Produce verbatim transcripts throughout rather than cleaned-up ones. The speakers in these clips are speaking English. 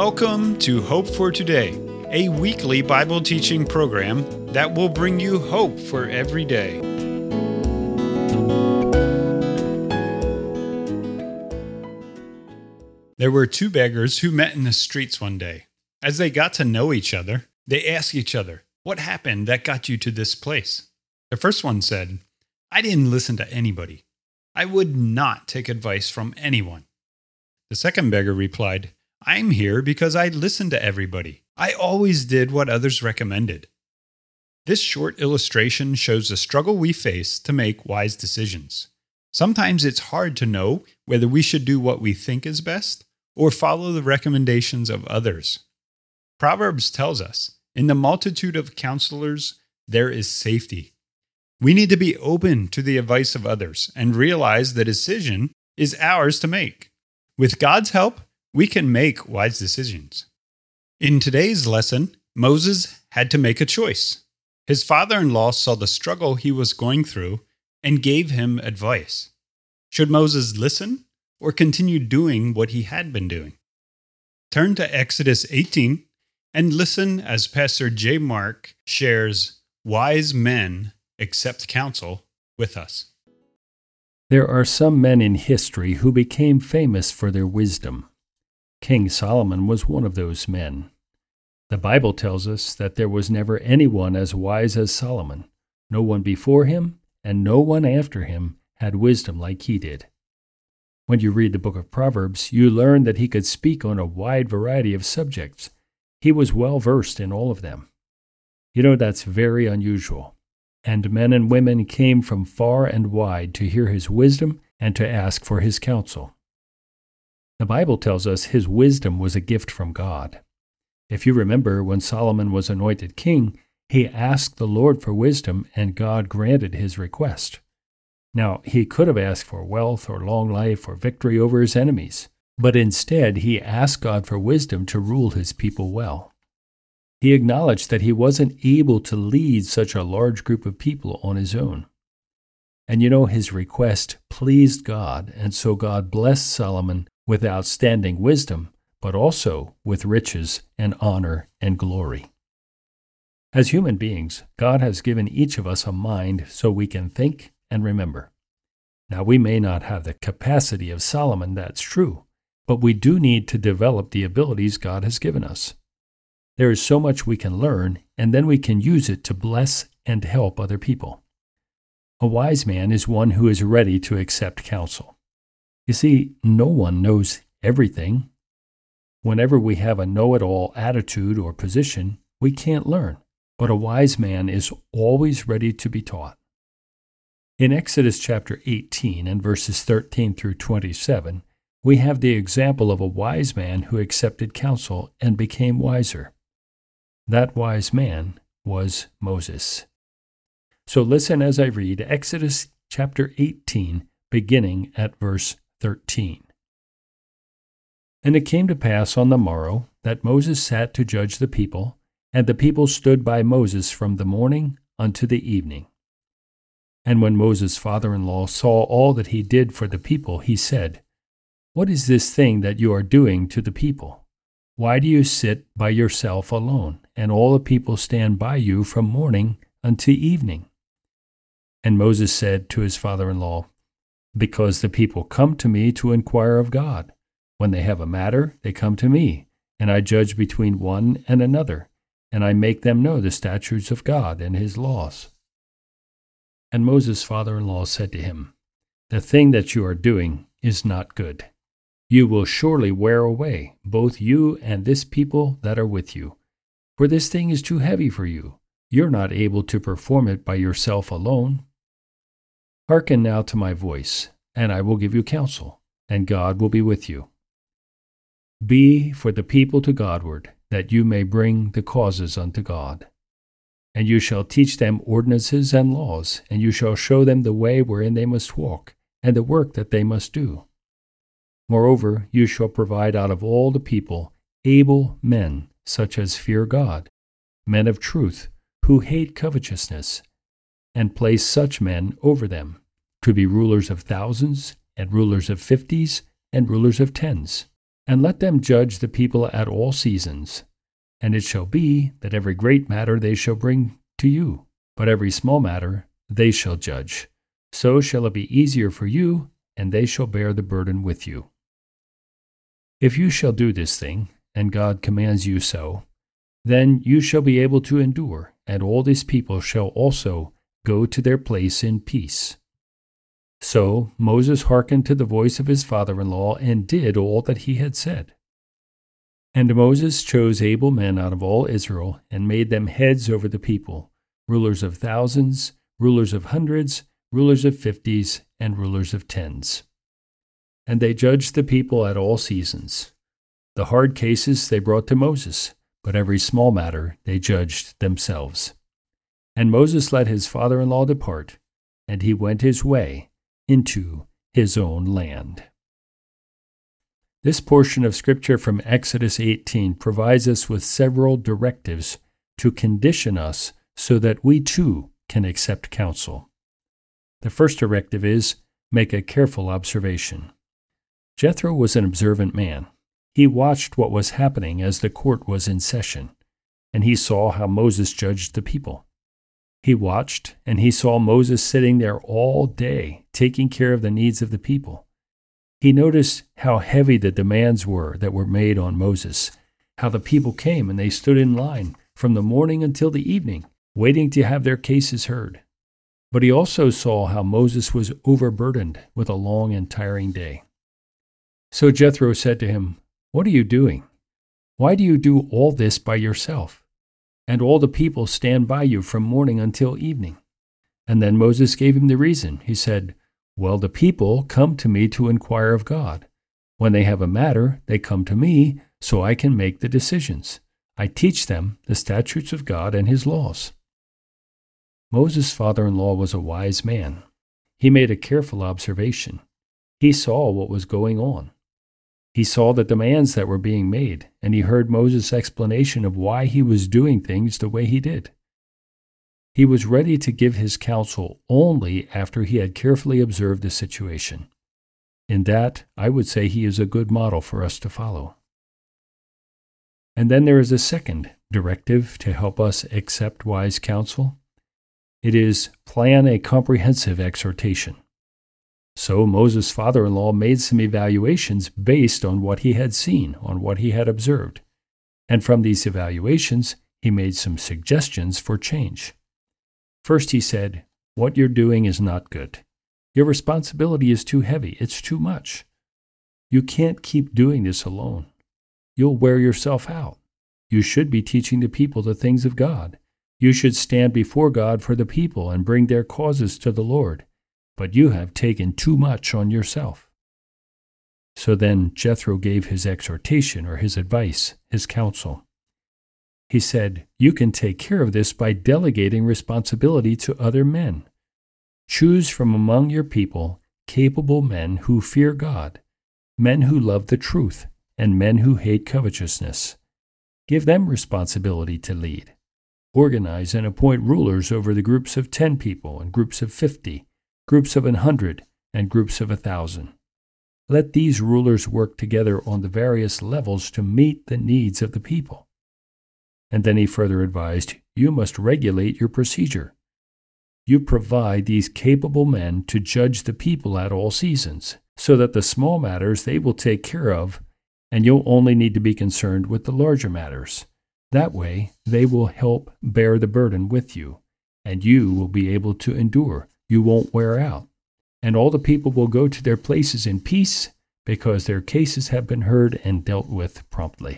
Welcome to Hope for Today, a weekly Bible teaching program that will bring you hope for every day. There were two beggars who met in the streets one day. As they got to know each other, they asked each other, "What happened that got you to this place?" The first one said, "I didn't listen to anybody. I would not take advice from anyone." The second beggar replied, "I'm here because I listened to everybody. I always did what others recommended." This short illustration shows the struggle we face to make wise decisions. Sometimes it's hard to know whether we should do what we think is best or follow the recommendations of others. Proverbs tells us, "In the multitude of counselors, there is safety." We need to be open to the advice of others and realize the decision is ours to make. With God's help, we can make wise decisions. In today's lesson, Moses had to make a choice. His father-in-law saw the struggle he was going through and gave him advice. Should Moses listen or continue doing what he had been doing? Turn to Exodus eighteen and listen as Pastor J. Mark shares Wise Men Accept Counsel with us. There are some men in history who became famous for their wisdom. King Solomon was one of those men. The Bible tells us that there was never anyone as wise as Solomon. No one before him and no one after him had wisdom like he did. When you read the book of Proverbs, you learn that he could speak on a wide variety of subjects. He was well versed in all of them. You know, that's very unusual. And men and women came from far and wide to hear his wisdom and to ask for his counsel. The Bible tells us his wisdom was a gift from God. If you remember, when Solomon was anointed king, he asked the Lord for wisdom, and God granted his request. Now, he could have asked for wealth or long life or victory over his enemies, but instead he asked God for wisdom to rule his people well. He acknowledged that he wasn't able to lead such a large group of people on his own. And you know, his request pleased God, and so God blessed Solomon with outstanding wisdom, but also with riches and honor and glory. As human beings, God has given each of us a mind so we can think and remember. Now, we may not have the capacity of Solomon, that's true, but we do need to develop the abilities God has given us. There is so much we can learn, and then we can use it to bless and help other people. A wise man is one who is ready to accept counsel. You see, no one knows everything. Whenever we have a know-it-all attitude or position, we can't learn, but a wise man is always ready to be taught. In Exodus chapter eighteen and verses thirteen through twenty-seven, we have the example of a wise man who accepted counsel and became wiser. That wise man was Moses. So listen as I read Exodus chapter eighteen, beginning at verse thirteen. And it came to pass on the morrow that Moses sat to judge the people, and the people stood by Moses from the morning unto the evening. And when Moses' father-in-law saw all that he did for the people, he said, "What is this thing that you are doing to the people? Why do you sit by yourself alone, and all the people stand by you from morning unto evening?" And Moses said to his father-in-law, "Because the people come to me to inquire of God. When they have a matter, they come to me, and I judge between one and another, and I make them know the statutes of God and his laws." And Moses' father-in-law said to him, "The thing that you are doing is not good. You will surely wear away, both you and this people that are with you. For this thing is too heavy for you. You're not able to perform it by yourself alone. Hearken now to my voice, and I will give you counsel, and God will be with you. Be for the people to Godward, that you may bring the causes unto God. And you shall teach them ordinances and laws, and you shall show them the way wherein they must walk, and the work that they must do. Moreover, you shall provide out of all the people able men, such as fear God, men of truth, who hate covetousness, and place such men over them, to be rulers of thousands, and rulers of fifties, and rulers of tens. and let them judge the people at all seasons. And it shall be that every great matter they shall bring to you, but every small matter they shall judge. So shall it be easier for you, and they shall bear the burden with you. If you shall do this thing, and God commands you so, then you shall be able to endure, and all these people shall also go to their place in peace. So Moses hearkened to the voice of his father-in-law and did all that he had said. And Moses chose able men out of all Israel and made them heads over the people, rulers of thousands, rulers of hundreds, rulers of fifties, and rulers of tens. And they judged the people at all seasons. The hard cases they brought to Moses, but every small matter they judged themselves. And Moses let his father-in-law depart, and he went his way into his own land. This portion of Scripture from Exodus eighteen provides us with several directives to condition us so that we too can accept counsel. The first directive is, make a careful observation. Jethro was an observant man. He watched what was happening as the court was in session, and he saw how Moses judged the people. He watched, and he saw Moses sitting there all day, taking care of the needs of the people. He noticed how heavy the demands were that were made on Moses, how the people came and they stood in line from the morning until the evening, waiting to have their cases heard. But he also saw how Moses was overburdened with a long and tiring day. So Jethro said to him, "What are you doing? Why do you do all this by yourself? And all the people stand by you from morning until evening." And then Moses gave him the reason. He said, "Well, the people come to me to inquire of God. When they have a matter, they come to me so I can make the decisions. I teach them the statutes of God and his laws." Moses' father-in-law was a wise man. He made a careful observation. He saw what was going on. He saw the demands that were being made, and he heard Moses' explanation of why he was doing things the way he did. He was ready to give his counsel only after he had carefully observed the situation. In that, I would say he is a good model for us to follow. And then there is a second directive to help us accept wise counsel. It is plan a comprehensive exhortation. So Moses' father-in-law made some evaluations based on what he had seen, on what he had observed. And from these evaluations, he made some suggestions for change. First he said, "What you're doing is not good. Your responsibility is too heavy. It's too much. You can't keep doing this alone. You'll wear yourself out. You should be teaching the people the things of God. You should stand before God for the people and bring their causes to the Lord. But you have taken too much on yourself." So then Jethro gave his exhortation or his advice, his counsel. He said, "You can take care of this by delegating responsibility to other men. Choose from among your people capable men who fear God, men who love the truth, and men who hate covetousness. Give them responsibility to lead. Organize and appoint rulers over the groups of ten people and groups of fifty, groups of an hundred, and groups of a thousand. Let these rulers work together on the various levels to meet the needs of the people." And then he further advised, "You must regulate your procedure. You provide these capable men to judge the people at all seasons, so that the small matters they will take care of, and you'll only need to be concerned with the larger matters. That way, they will help bear the burden with you, and you will be able to endure. You won't wear out. And all the people will go to their places in peace because their cases have been heard and dealt with promptly."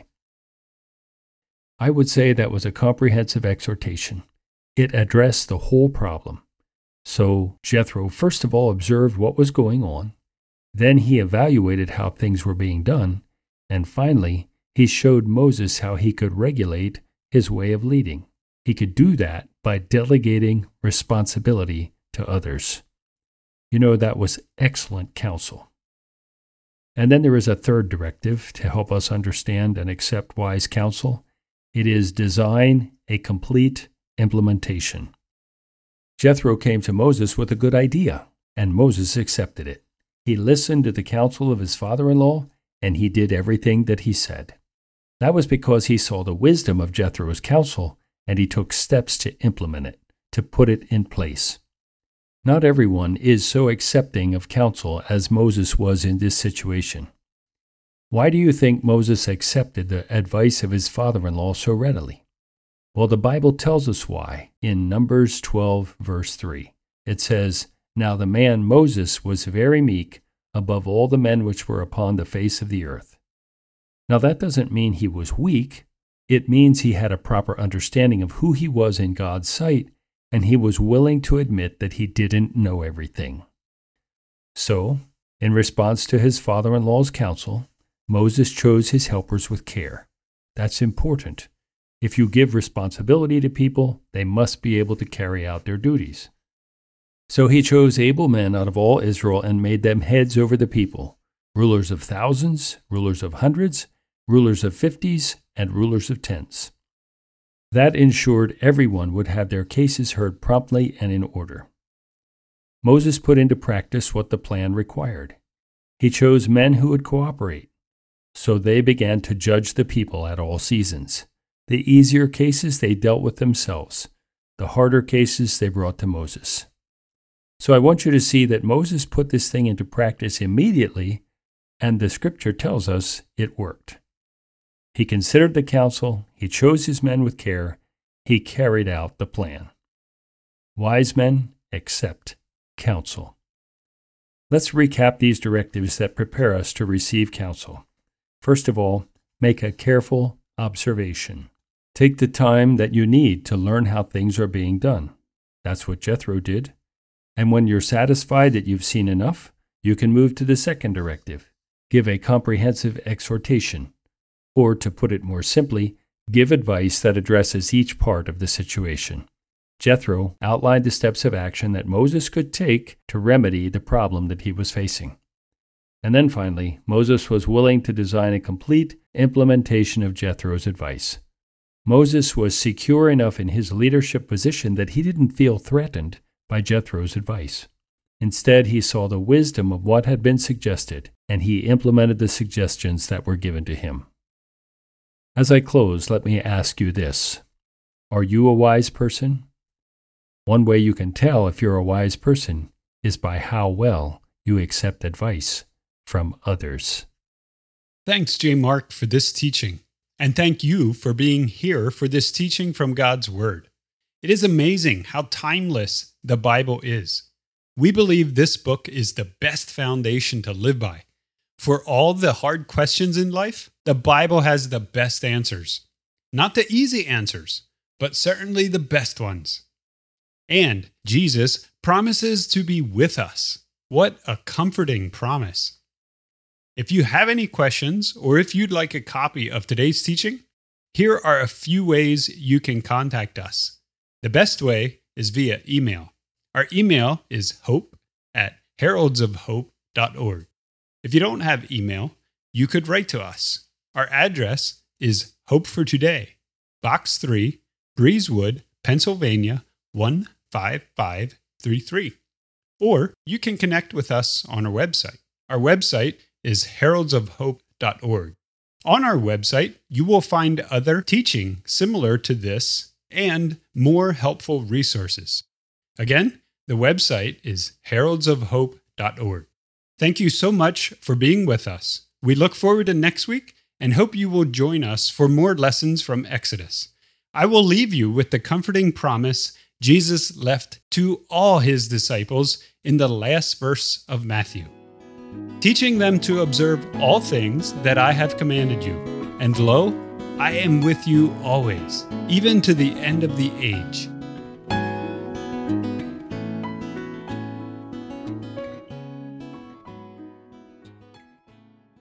I would say that was a comprehensive exhortation. It addressed the whole problem. So Jethro first of all observed what was going on. Then he evaluated how things were being done. And finally, he showed Moses how he could regulate his way of leading. He could do that by delegating responsibility to others. You know, that was excellent counsel. And then there is a third directive to help us understand and accept wise counsel. It is design a complete implementation. Jethro came to Moses with a good idea, and Moses accepted it. He listened to the counsel of his father-in-law, and he did everything that he said. That was because he saw the wisdom of Jethro's counsel, and he took steps to implement it, to put it in place. Not everyone is so accepting of counsel as Moses was in this situation. Why do you think Moses accepted the advice of his father-in-law so readily? Well, the Bible tells us why in Numbers twelve, verse three. It says, "Now the man Moses was very meek above all the men which were upon the face of the earth." Now that doesn't mean he was weak. It means he had a proper understanding of who he was in God's sight, and he was willing to admit that he didn't know everything. So, in response to his father-in-law's counsel, Moses chose his helpers with care. That's important. If you give responsibility to people, they must be able to carry out their duties. So he chose able men out of all Israel and made them heads over the people, rulers of thousands, rulers of hundreds, rulers of fifties, and rulers of tens. That ensured everyone would have their cases heard promptly and in order. Moses put into practice what the plan required. He chose men who would cooperate. So they began to judge the people at all seasons. The easier cases they dealt with themselves. The harder cases they brought to Moses. So I want you to see that Moses put this thing into practice immediately, and the scripture tells us it worked. He considered the counsel, he chose his men with care, he carried out the plan. Wise men accept counsel. Let's recap these directives that prepare us to receive counsel. First of all, make a careful observation. Take the time that you need to learn how things are being done. That's what Jethro did. And when you're satisfied that you've seen enough, you can move to the second directive. Give a comprehensive exhortation. Or, to put it more simply, give advice that addresses each part of the situation. Jethro outlined the steps of action that Moses could take to remedy the problem that he was facing. And then finally, Moses was willing to design a complete implementation of Jethro's advice. Moses was secure enough in his leadership position that he didn't feel threatened by Jethro's advice. Instead, he saw the wisdom of what had been suggested, and he implemented the suggestions that were given to him. As I close, let me ask you this. Are you a wise person? One way you can tell if you're a wise person is by how well you accept advice from others. Thanks, J. Mark, for this teaching. And thank you for being here for this teaching from God's Word. It is amazing how timeless the Bible is. We believe this book is the best foundation to live by. For all the hard questions in life, the Bible has the best answers. Not the easy answers, but certainly the best ones. And Jesus promises to be with us. What a comforting promise. If you have any questions, or if you'd like a copy of today's teaching, here are a few ways you can contact us. The best way is via email. Our email is hope at heralds of hope dot org. If you don't have email, you could write to us. Our address is Hope for Today, Box three, Breezewood, Pennsylvania, one five five three three. Or you can connect with us on our website. Our website is heralds of hope dot org. On our website, you will find other teaching similar to this and more helpful resources. Again, the website is heralds of hope dot org. Thank you so much for being with us. We look forward to next week and hope you will join us for more lessons from Exodus. I will leave you with the comforting promise Jesus left to all his disciples in the last verse of Matthew. Teaching them to observe all things that I have commanded you. And lo, I am with you always, even to the end of the age.